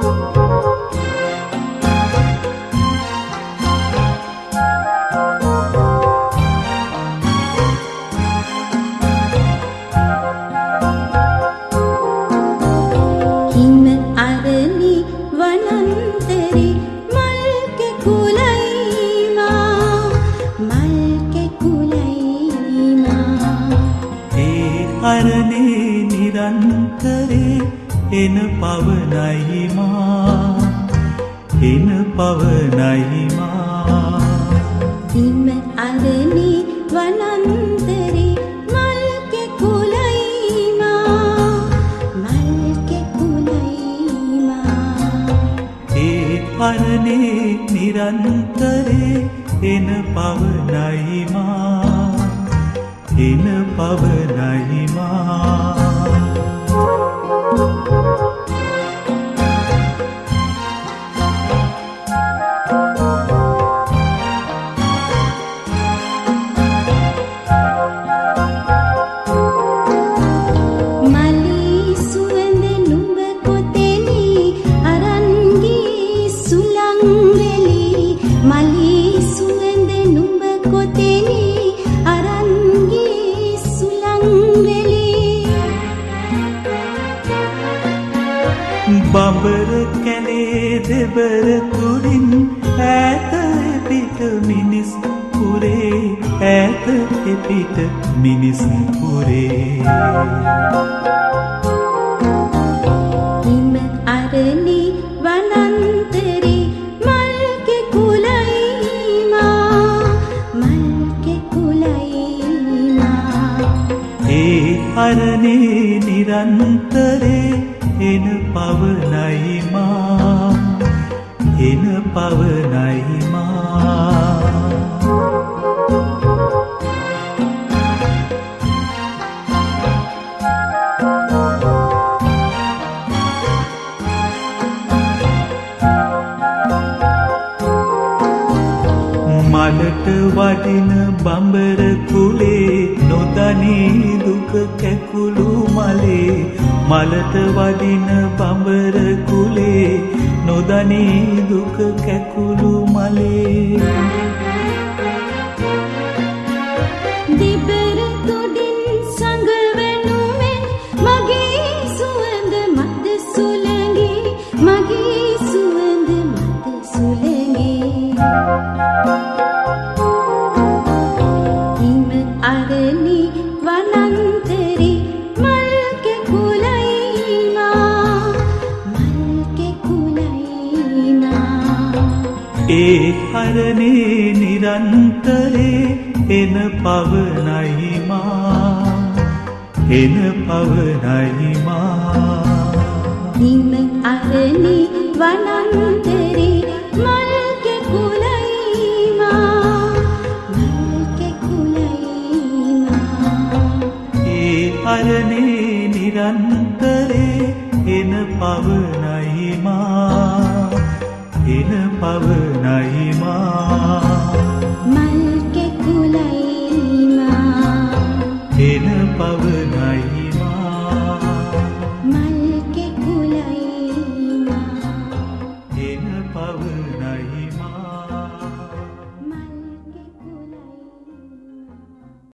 එන පවනයි මා එන පවනයි මා හිම අරණි වනන්තරේ මල්කෙ කුලයි මා මල්කෙ කුලයි මා ඒ අරණේ නිරන්තරේ එන පවනයි මා එන පවනයි මා බඹර කැලේ දෙබර තුරින් ඈත පිට මිනිස් පුරේ ඈත පිට මිනිස් පුරේ හිම අරණි වනන්තරේ මල්කෙ කුලයි මා මල්කෙ කුලයි මා ඒ අරණේ නිරන්තරේ එන පවනයි මා එන පවනයි මා මලට වඩින බඹර කුලේ නොදනී දුක කැකුළු මලේ මලට වඩින බඹර කුලේ නොදනී දුක කැකුළු මලේ දිබර තුඩින් සංගවනුමෙන් මගේ සුවඳ මද සුලඟේ මගේ සුවඳ මද සුලඟේ හිම අරණි වනන්තරේ මල්කෙ කුලයි මා මල්කෙ කුලයි මා ඒ අරණේ නිරන්තරේ එන පවනයි මා එන පවනයි මා හිම අරණි වනන්තරේ මල්කෙ කුලයි මා මල්කෙ කුලයි මා ඒ අරණේ නිරන්තරේ එන පවනයි මා එන පවනයි මා මල්කෙ කුලයි මා එන පවනයි